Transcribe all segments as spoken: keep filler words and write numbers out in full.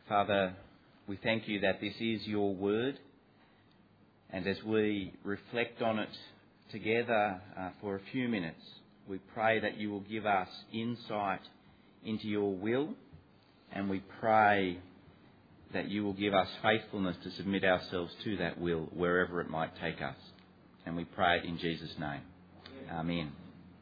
Father, we thank you that this is your word, and as we reflect on it together uh, for a few minutes, we pray that you will give us insight into your will, and we pray that you will give us faithfulness to submit ourselves to that will wherever it might take us. And we pray it in Jesus' name. Amen.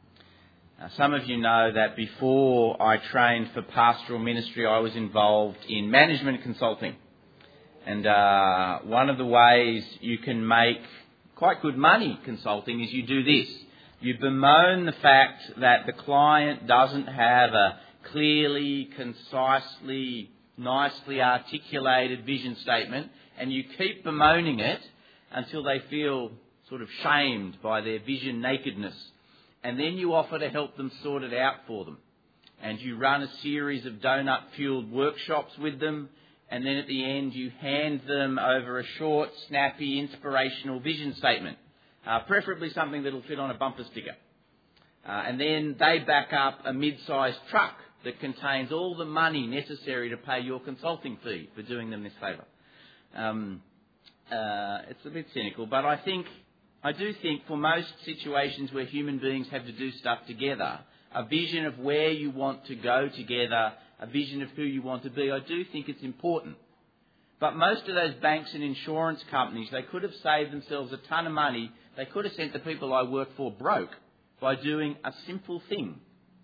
Uh, some of you know that before I trained for pastoral ministry, I was involved in management consulting. And uh, one of the ways you can make quite good money consulting is you do this. You bemoan the fact that the client doesn't have a clearly, concisely, nicely articulated vision statement, and you keep bemoaning it until they feel sort of shamed by their vision nakedness. And then you offer to help them sort it out for them. And you run a series of donut-fueled workshops with them. And then at the end you hand them over a short, snappy, inspirational vision statement. Uh, preferably something that'll fit on a bumper sticker. Uh, and then they back up a mid-sized truck that contains all the money necessary to pay your consulting fee for doing them this favour. Um, uh, it's a bit cynical, but I think... I do think for most situations where human beings have to do stuff together, a vision of where you want to go together, a vision of who you want to be, I do think it's important. But most of those banks and insurance companies, they could have saved themselves a ton of money. They could have sent the people I work for broke by doing a simple thing.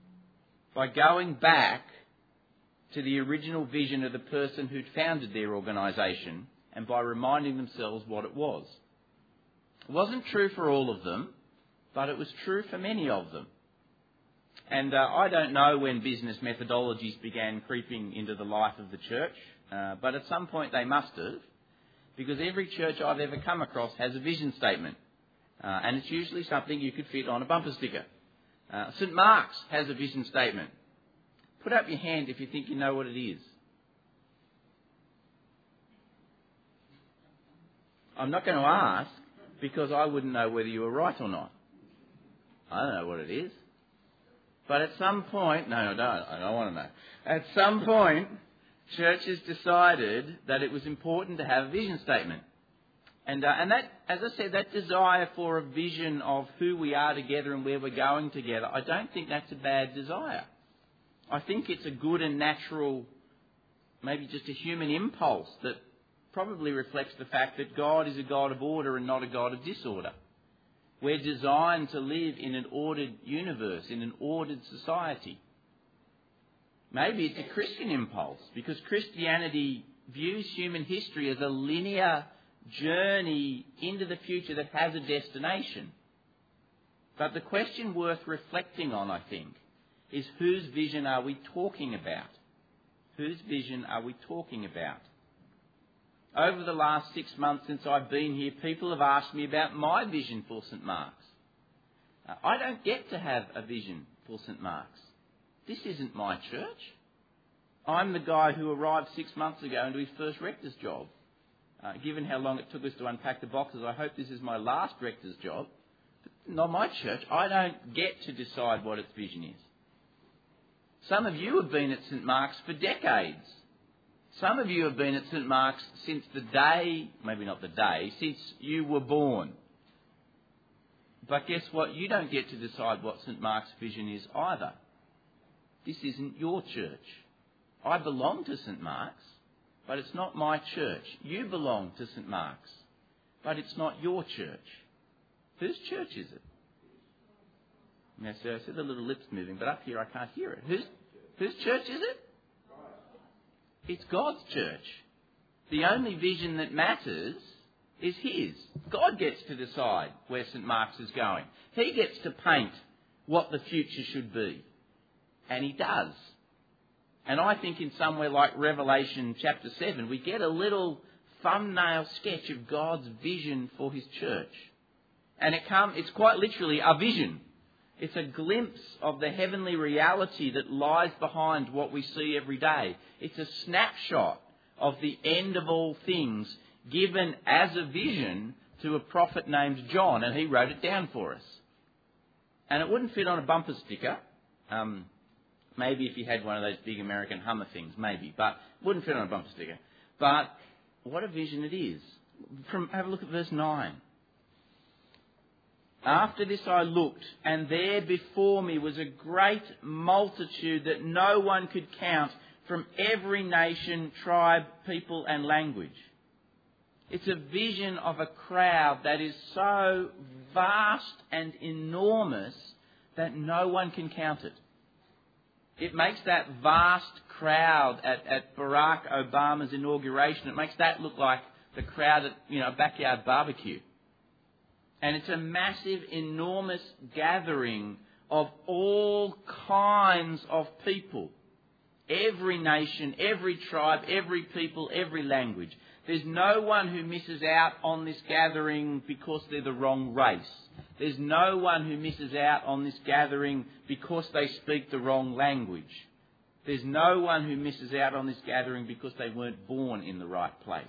By going back to the original vision of the person who'd founded their organisation and by reminding themselves what it was. It wasn't true for all of them, but it was true for many of them. And uh, I don't know when business methodologies began creeping into the life of the church, uh, but at some point they must have, because every church I've ever come across has a vision statement, uh, and it's usually something you could fit on a bumper sticker. Uh, Saint Mark's has a vision statement. Put up your hand if you think you know what it is. I'm not going to ask, because I wouldn't know whether you were right or not. I don't know what it is. But at some point, no, I don't, I don't want to know. At some point, churches decided that it was important to have a vision statement. And, uh, and that, as I said, that desire for a vision of who we are together and where we're going together, I don't think that's a bad desire. I think it's a good and natural, maybe just a human impulse that probably reflects the fact that God is a God of order and not a God of disorder. We're designed to live in an ordered universe, in an ordered society. Maybe it's a Christian impulse, because Christianity views human history as a linear journey into the future that has a destination. But the question worth reflecting on, I think, is whose vision are we talking about? Whose vision are we talking about? Over the last six months since I've been here, people have asked me about my vision for Saint Mark's. Uh, I don't get to have a vision for Saint Mark's. This isn't my church. I'm the guy who arrived six months ago into his first rector's job. Uh, given how long it took us to unpack the boxes, I hope this is my last rector's job. But not my church. I don't get to decide what its vision is. Some of you have been at Saint Mark's for decades. Some of you have been at Saint Mark's since the day, maybe not the day, since you were born. But guess what? You don't get to decide what Saint Mark's vision is either. This isn't your church. I belong to Saint Mark's, but it's not my church. You belong to Saint Mark's, but it's not your church. Whose church is it? Now, so I see the little lips moving, but up here I can't hear it. Whose, whose church is it? It's God's church. The only vision that matters is His. God gets to decide where Saint Mark's is going. He gets to paint what the future should be. And He does. And I think in somewhere like Revelation chapter seven, we get a little thumbnail sketch of God's vision for His church. And it come, it's quite literally a vision. It's a glimpse of the heavenly reality that lies behind what we see every day. It's a snapshot of the end of all things given as a vision to a prophet named John, and he wrote it down for us. And it wouldn't fit on a bumper sticker. Um, Maybe if you had one of those big American Hummer things, maybe, but wouldn't fit on a bumper sticker. But what a vision it is. From, have a look at verse nine. After this I looked, and there before me was a great multitude that no one could count, from every nation, tribe, people and language. It's a vision of a crowd that is so vast and enormous that no one can count it. It makes that vast crowd at, at Barack Obama's inauguration, it makes that look like the crowd at, you know, a backyard barbecue. And it's a massive, enormous gathering of all kinds of people. Every nation, every tribe, every people, every language. There's no one who misses out on this gathering because they're the wrong race. There's no one who misses out on this gathering because they speak the wrong language. There's no one who misses out on this gathering because they weren't born in the right place.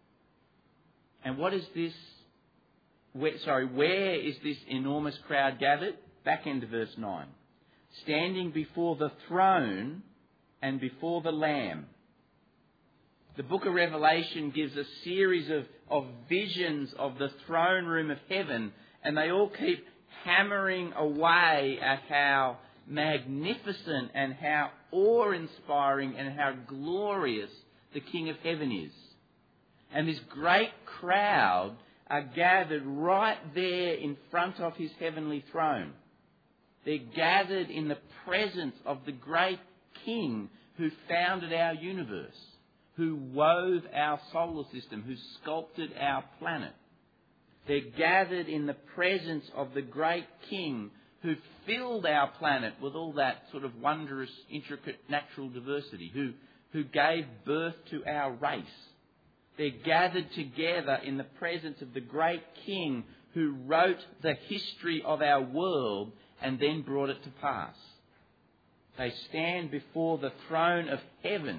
And what is this? Where, sorry, where is this enormous crowd gathered? Back into verse nine. Standing before the throne and before the Lamb. The book of Revelation gives a series of, of visions of the throne room of heaven, and they all keep hammering away at how magnificent and how awe-inspiring and how glorious the King of Heaven is. And this great crowd are gathered right there in front of his heavenly throne. They're gathered in the presence of the great King who founded our universe, who wove our solar system, who sculpted our planet. They're gathered in the presence of the great King who filled our planet with all that sort of wondrous, intricate natural diversity, who, who gave birth to our race. They're gathered together in the presence of the great King who wrote the history of our world and then brought it to pass. They stand before the throne of heaven.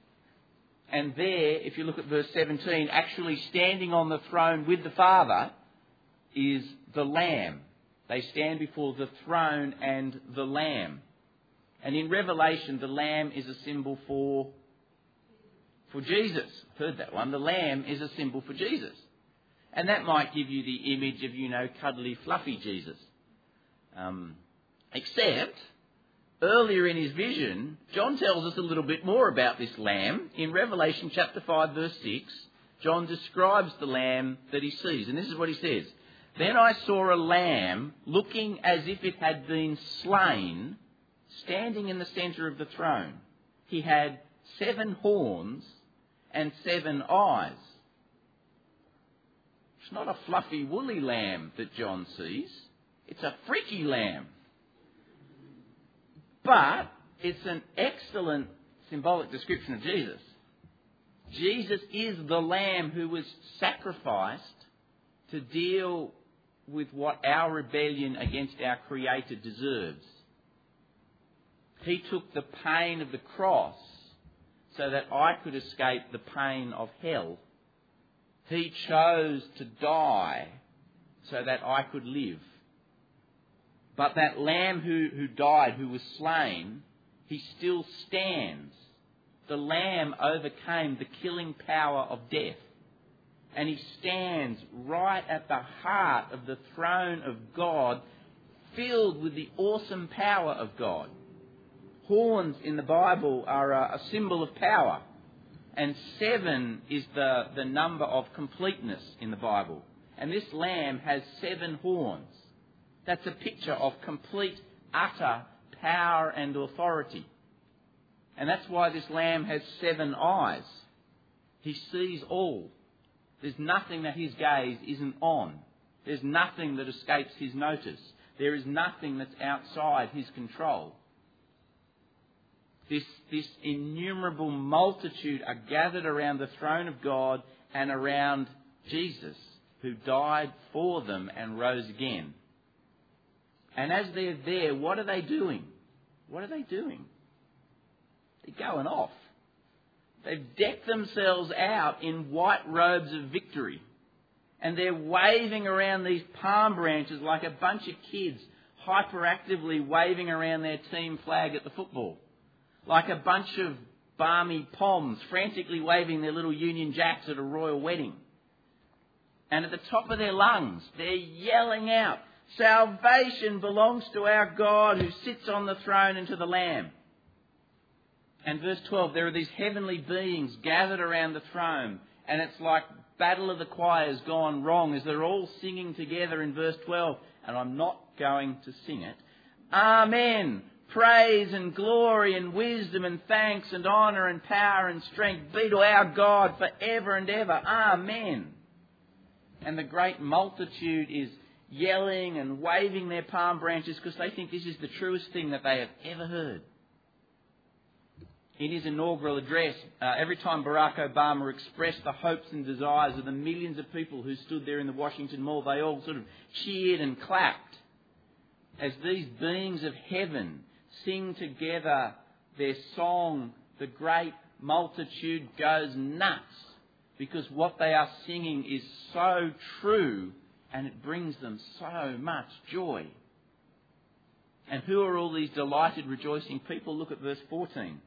And there, if you look at verse seventeen, actually standing on the throne with the Father is the Lamb. They stand before the throne and the Lamb. And in Revelation, the Lamb is a symbol for, for Jesus. Heard that one. The Lamb is a symbol for Jesus. And that might give you the image of, you know, cuddly, fluffy Jesus. Um, except, earlier in his vision, John tells us a little bit more about this Lamb. In Revelation chapter five, verse six, John describes the Lamb that he sees. And this is what he says. Then I saw a lamb looking as if it had been slain, standing in the centre of the throne. He had seven horns and seven eyes. It's not a fluffy, woolly lamb that John sees. It's a freaky lamb. But it's an excellent symbolic description of Jesus. Jesus is the lamb who was sacrificed to deal with what our rebellion against our Creator deserves. He took the pain of the cross so that I could escape the pain of hell. He chose to die so that I could live. But that lamb who, who died, who was slain, he still stands. The lamb overcame the killing power of death. And he stands right at the heart of the throne of God, filled with the awesome power of God. Horns in the Bible are a, a symbol of power. And seven is the, the number of completeness in the Bible. And this lamb has seven horns. That's a picture of complete, utter power and authority. And that's why this lamb has seven eyes. He sees all. There's nothing that his gaze isn't on. There's nothing that escapes his notice. There is nothing that's outside his control. This, this innumerable multitude are gathered around the throne of God and around Jesus, who died for them and rose again. And as they're there, what are they doing? What are they doing? They're going off. They've decked themselves out in white robes of victory. And they're waving around these palm branches like a bunch of kids hyperactively waving around their team flag at the football. like a bunch of balmy poms frantically waving their little Union Jacks at a royal wedding. And at the top of their lungs, they're yelling out, "Salvation belongs to our God who sits on the throne and to the Lamb." And verse twelve, there are these heavenly beings gathered around the throne, and it's like Battle of the Choirs gone wrong as they're all singing together in verse twelve, and I'm not going to sing it. Amen. Praise and glory and wisdom and thanks and honour and power and strength be to our God forever and ever. Amen. And the great multitude is yelling and waving their palm branches because they think this is the truest thing that they have ever heard. In his inaugural address, uh, every time Barack Obama expressed the hopes and desires of the millions of people who stood there in the Washington Mall, they all sort of cheered and clapped as these beings of heaven sing together their song. The great multitude goes nuts because what they are singing is so true and it brings them so much joy. And who are all these delighted, rejoicing people? Look at verse fourteen.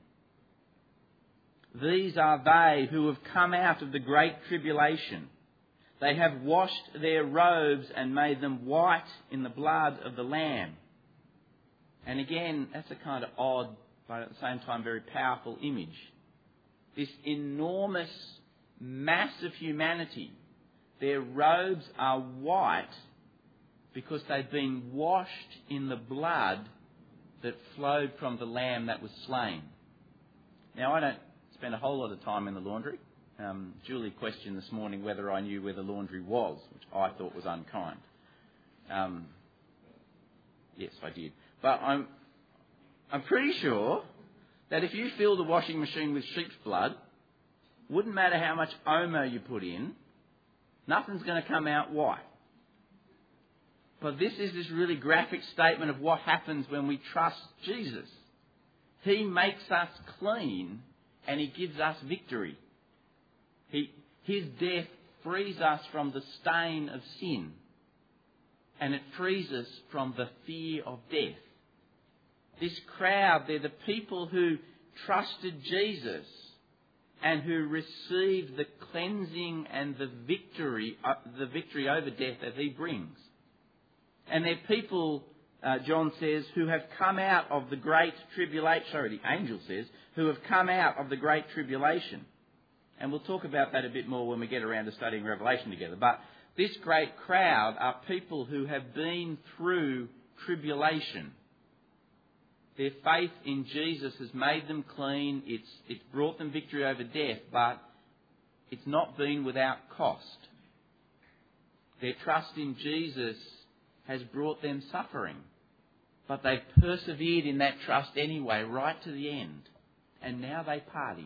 These are they who have come out of the great tribulation. They have washed their robes and made them white in the blood of the Lamb. And again, that's a kind of odd, but at the same time very powerful image. This enormous mass of humanity, their robes are white because they've been washed in the blood that flowed from the Lamb that was slain. Now, I don't spend a whole lot of time in the laundry. Um, Julie questioned this morning whether I knew where the laundry was, which I thought was unkind. Um, yes, I did. But I'm, I'm pretty sure that if you fill the washing machine with sheep's blood, wouldn't matter how much Omo you put in, nothing's going to come out white. But this is this really graphic statement of what happens when we trust Jesus. He makes us clean and he gives us victory. He, his death frees us from the stain of sin. And it frees us from the fear of death. This crowd, they're the people who trusted Jesus and who received the cleansing and the victory, uh, the victory over death that he brings. And they're people, uh, John says, who have come out of the great tribulation. Sorry, the angel says, who have come out of the great tribulation. And we'll talk about that a bit more when we get around to studying Revelation together. But this great crowd are people who have been through tribulation. Their faith in Jesus has made them clean. It's, it's brought them victory over death, but it's not been without cost. Their trust in Jesus has brought them suffering, but they've persevered in that trust anyway, right to the end. And now they party.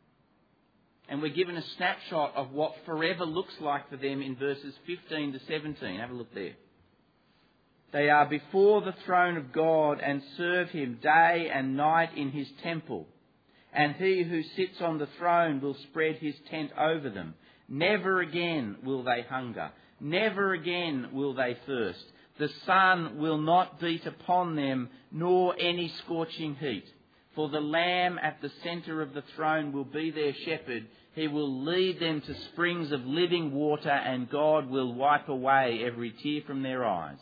And we're given a snapshot of what forever looks like for them in verses fifteen to seventeen. Have a look there. They are before the throne of God and serve him day and night in his temple. And he who sits on the throne will spread his tent over them. Never again will they hunger. Never again will they thirst. The sun will not beat upon them, nor any scorching heat. For the Lamb at the centre of the throne will be their shepherd. He will lead them to springs of living water, and God will wipe away every tear from their eyes.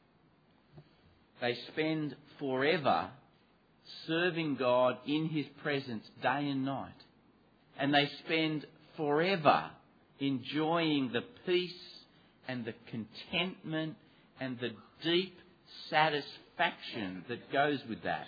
They spend forever serving God in his presence day and night. And they spend forever enjoying the peace and the contentment and the deep satisfaction that goes with that.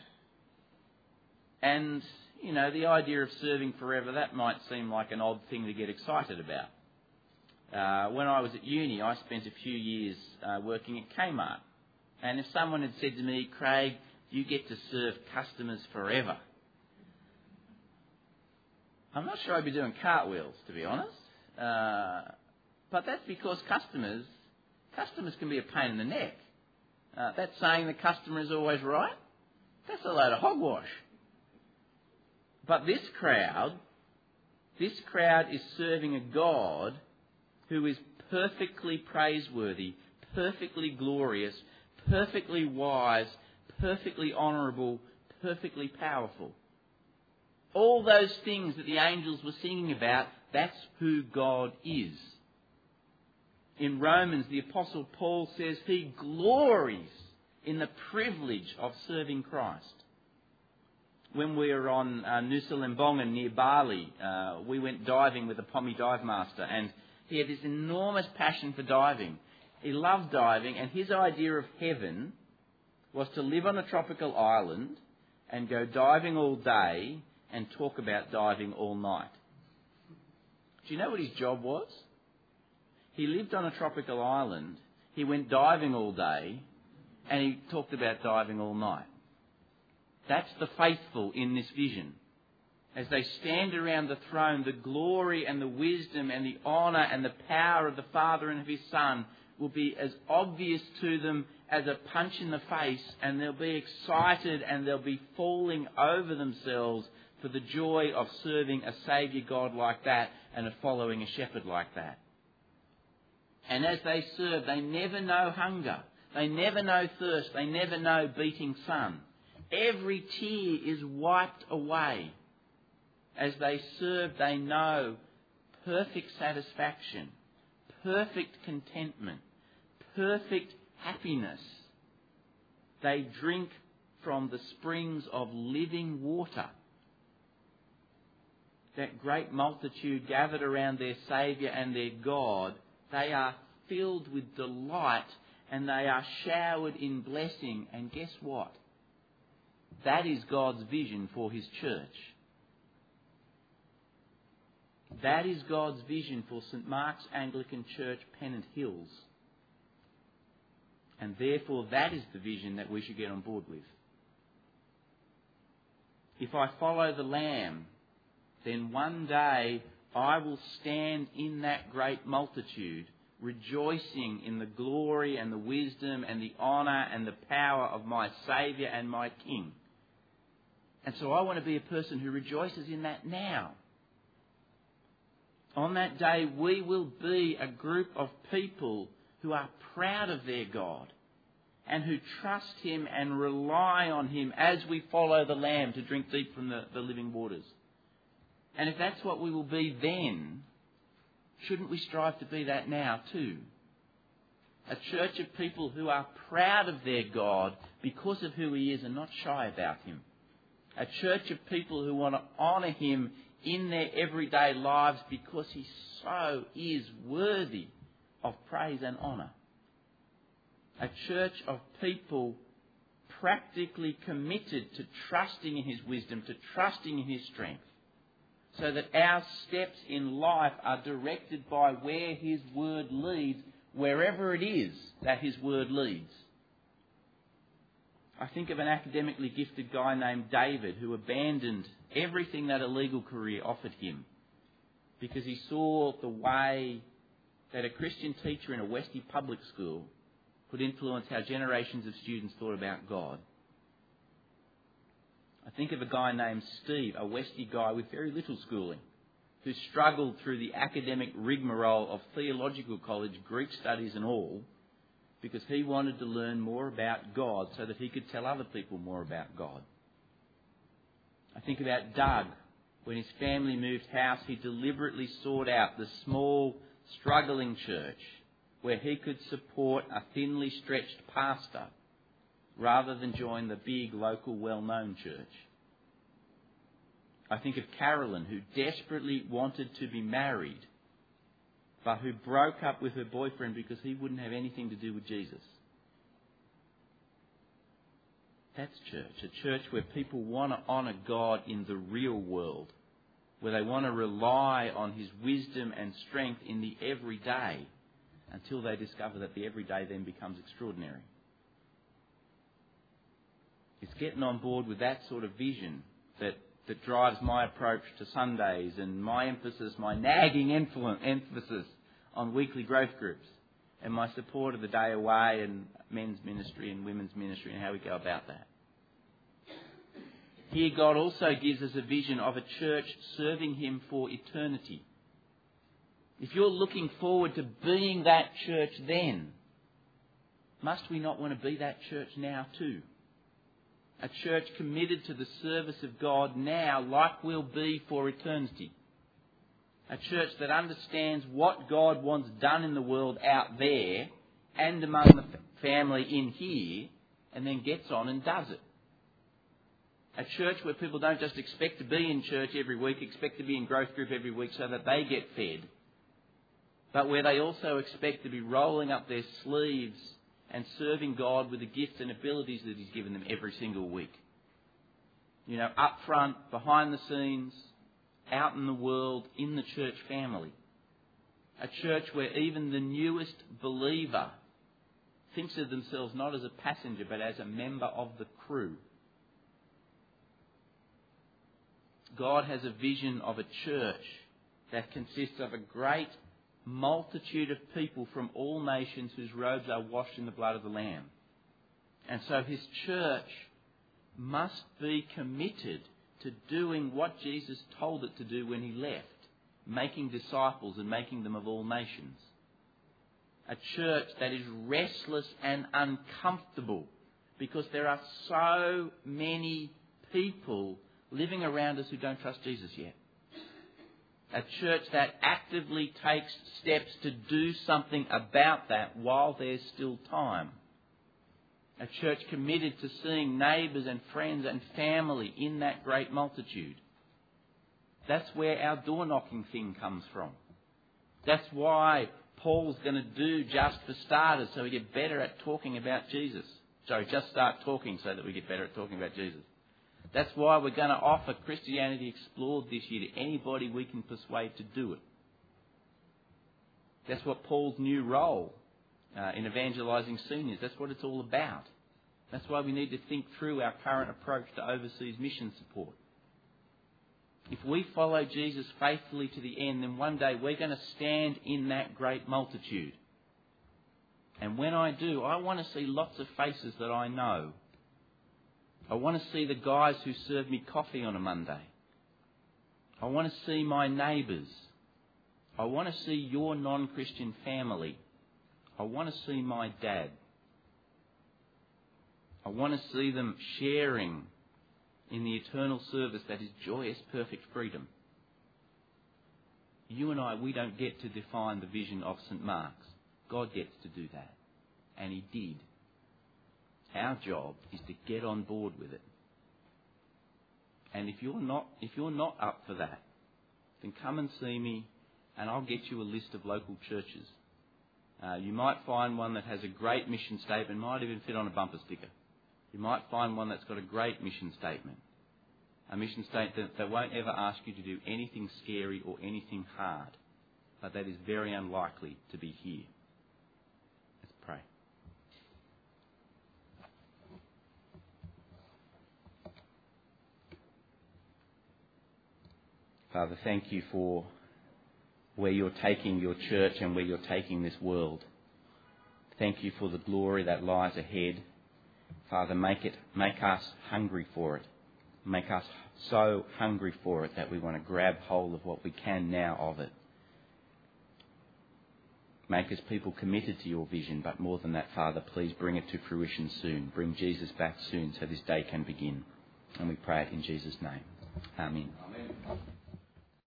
And, you know, the idea of serving forever, that might seem like an odd thing to get excited about. Uh, when I was at uni, I spent a few years uh, working at Kmart. And if someone had said to me, "Craig, you get to serve customers forever," I'm not sure I'd be doing cartwheels, to be honest. Uh, but that's because customers, customers can be a pain in the neck. Uh, that saying, "the customer is always right," that's a load of hogwash. But this crowd, this crowd is serving a God who is perfectly praiseworthy, perfectly glorious, perfectly wise, perfectly honourable, perfectly powerful. All those things that the angels were singing about, that's who God is. In Romans, the Apostle Paul says he glories in the privilege of serving Christ. When we were on uh, Nusa Lembongan near Bali, uh, we went diving with a Pommy dive master, and he had this enormous passion for diving. He loved diving, and his idea of heaven was to live on a tropical island and go diving all day and talk about diving all night. Do you know what his job was? He lived on a tropical island, he went diving all day, and he talked about diving all night. That's the faithful in this vision. As they stand around the throne, the glory and the wisdom and the honour and the power of the Father and of His Son will be as obvious to them as a punch in the face, and they'll be excited and they'll be falling over themselves for the joy of serving a Saviour God like that and of following a shepherd like that. And as they serve, they never know hunger. They never know thirst. They never know beating sun. Every tear is wiped away. As they serve, they know perfect satisfaction, perfect contentment, perfect happiness. They drink from the springs of living water. That great multitude gathered around their Saviour and their God, they are filled with delight and they are showered in blessing. And guess what? That is God's vision for His church. That is God's vision for St Mark's Anglican Church, Pennant Hills. And therefore that is the vision that we should get on board with. If I follow the Lamb, then one day I will stand in that great multitude, rejoicing in the glory and the wisdom and the honour and the power of my Saviour and my King. And so I want to be a person who rejoices in that now. On that day, we will be a group of people who are proud of their God and who trust Him and rely on Him as we follow the Lamb to drink deep from the, the living waters. And if that's what we will be then, shouldn't we strive to be that now too? A church of people who are proud of their God because of who He is and not shy about Him. A church of people who want to honour Him in their everyday lives because He so is worthy of praise and honour. A church of people practically committed to trusting in His wisdom, to trusting in His strength, so that our steps in life are directed by where His word leads, wherever it is that His word leads. I think of an academically gifted guy named David who abandoned everything that a legal career offered him because he saw the way that a Christian teacher in a Westie public school could influence how generations of students thought about God. I think of a guy named Steve, a Westie guy with very little schooling, who struggled through the academic rigmarole of theological college, Greek studies and all, because he wanted to learn more about God so that he could tell other people more about God. I think about Doug. When his family moved house, he deliberately sought out the small, struggling church where he could support a thinly stretched pastor rather than join the big, local, well-known church. I think of Carolyn, who desperately wanted to be married, but who broke up with her boyfriend because he wouldn't have anything to do with Jesus. That's church, a church where people want to honour God in the real world, where they want to rely on His wisdom and strength in the everyday until they discover that the everyday then becomes extraordinary. It's getting on board with that sort of vision that, that drives my approach to Sundays and my emphasis, my nagging influence, emphasis on weekly growth groups and my support of the day away and men's ministry and women's ministry and how we go about that. Here God also gives us a vision of a church serving Him for eternity. If you're looking forward to being that church then, must we not want to be that church now too? A church committed to the service of God now like we'll be for eternity. A church that understands what God wants done in the world out there and among the family in here, and then gets on and does it. A church where people don't just expect to be in church every week, expect to be in growth group every week so that they get fed, but where they also expect to be rolling up their sleeves and serving God with the gifts and abilities that He's given them every single week. You know, up front, behind the scenes, out in the world, in the church family. A church where even the newest believer thinks of themselves not as a passenger but as a member of the crew. God has a vision of a church that consists of a great multitude of people from all nations whose robes are washed in the blood of the Lamb. And so His church must be committed to doing what Jesus told it to do when He left, making disciples and making them of all nations. A church that is restless and uncomfortable because there are so many people living around us who don't trust Jesus yet. A church that actively takes steps to do something about that while there's still time. A church committed to seeing neighbours and friends and family in that great multitude. That's where our door knocking thing comes from. That's why Paul's going to do Just for Starters, so we get better at talking about Jesus. Sorry, just start talking so that we get better at talking about Jesus. That's why we're going to offer Christianity Explored this year to anybody we can persuade to do it. That's what Paul's new role uh, in evangelising seniors, that's what it's all about. That's why we need to think through our current approach to overseas mission support. If we follow Jesus faithfully to the end, then one day we're going to stand in that great multitude. And when I do, I want to see lots of faces that I know. I want to see the guys who serve me coffee on a Monday. I want to see my neighbours. I want to see your non-Christian family. I want to see my dad. I want to see them sharing in the eternal service that is joyous, perfect freedom. You and I, we don't get to define the vision of Saint Mark's. God gets to do that. And He did. Our job is to get on board with it. And if you're not, if you're not up for that, then come and see me and I'll get you a list of local churches. Uh, you might find one that has a great mission statement, might even fit on a bumper sticker. You might find one that's got a great mission statement. A mission statement that won't ever ask you to do anything scary or anything hard. But that is very unlikely to be here. Let's pray. Father, thank you for where you're taking your church and where you're taking this world. Thank you for the glory that lies ahead. Father, make it, make us hungry for it. Make us so hungry for it that we want to grab hold of what we can now of it. Make us people committed to your vision, but more than that, Father, please bring it to fruition soon. Bring Jesus back soon so this day can begin. And we pray it in Jesus' name. Amen. Amen.